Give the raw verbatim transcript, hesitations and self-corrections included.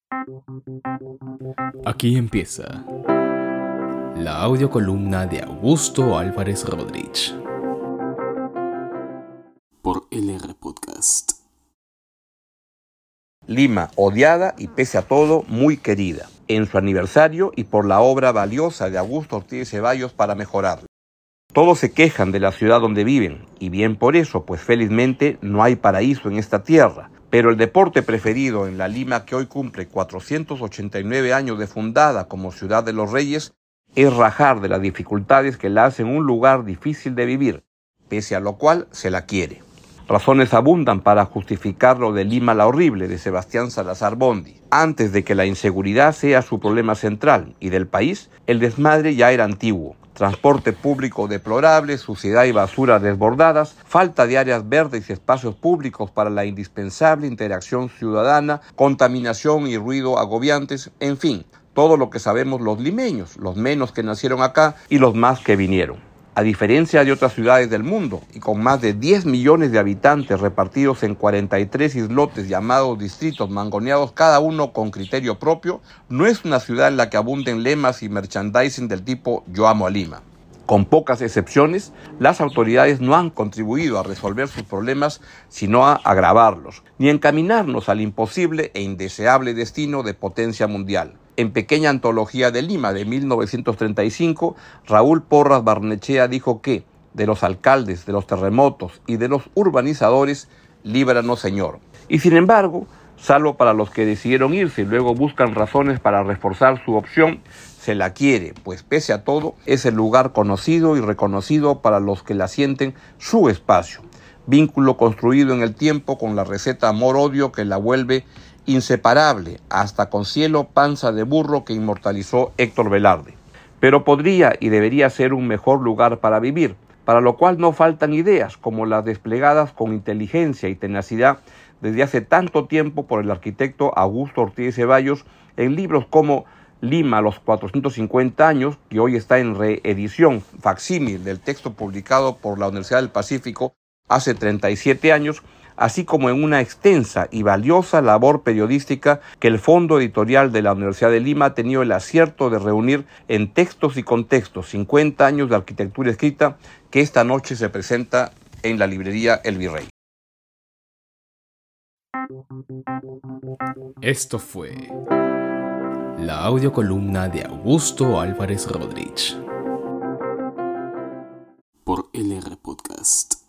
Aquí empieza la audiocolumna de Augusto Álvarez Rodríguez por L R Podcast. Lima, odiada y pese a todo, muy querida, en su aniversario y por la obra valiosa de Augusto Ortiz Ceballos para mejorarla. Todos se quejan de la ciudad donde viven, y bien por eso, pues felizmente no hay paraíso en esta tierra. Pero el deporte preferido en la Lima que hoy cumple cuatrocientos ochenta y nueve años de fundada como Ciudad de los Reyes, es rajar de las dificultades que la hacen un lugar difícil de vivir, pese a lo cual se la quiere. Razones abundan para justificar lo de Lima la horrible de Sebastián Salazar Bondy. Antes de que la inseguridad sea su problema central y del país, el desmadre ya era antiguo. Transporte público deplorable, suciedad y basura desbordadas, falta de áreas verdes y espacios públicos para la indispensable interacción ciudadana, contaminación y ruido agobiantes, en fin, todo lo que sabemos los limeños, los menos que nacieron acá y los más que vinieron. A diferencia de otras ciudades del mundo, y con más de diez millones de habitantes repartidos en cuarenta y tres islotes llamados distritos, mangoneados cada uno con criterio propio, no es una ciudad en la que abunden lemas y merchandising del tipo "Yo amo a Lima". Con pocas excepciones, las autoridades no han contribuido a resolver sus problemas, sino a agravarlos, ni a encaminarnos al imposible e indeseable destino de potencia mundial. En Pequeña Antología de Lima de mil novecientos treinta y cinco, Raúl Porras Barnechea dijo que, de los alcaldes, de los terremotos y de los urbanizadores, líbranos, Señor. Y sin embargo, salvo para los que decidieron irse y luego buscan razones para reforzar su opción, se la quiere, pues pese a todo, es el lugar conocido y reconocido para los que la sienten su espacio. Vínculo construido en el tiempo con la receta amor-odio que la vuelve inseparable, hasta con Cielo Panza de Burro que inmortalizó Héctor Velarde. Pero podría y debería ser un mejor lugar para vivir, para lo cual no faltan ideas como las desplegadas con inteligencia y tenacidad desde hace tanto tiempo por el arquitecto Augusto Ortiz Ceballos en libros como Lima a los cuatrocientos cincuenta años, que hoy está en reedición, facsímil del texto publicado por la Universidad del Pacífico hace treinta y siete años, así como en una extensa y valiosa labor periodística que el Fondo Editorial de la Universidad de Lima ha tenido el acierto de reunir en Textos y Contextos, cincuenta años de arquitectura escrita, que esta noche se presenta en la librería El Virrey. Esto fue la audiocolumna de Augusto Álvarez Rodríguez por L R Podcast.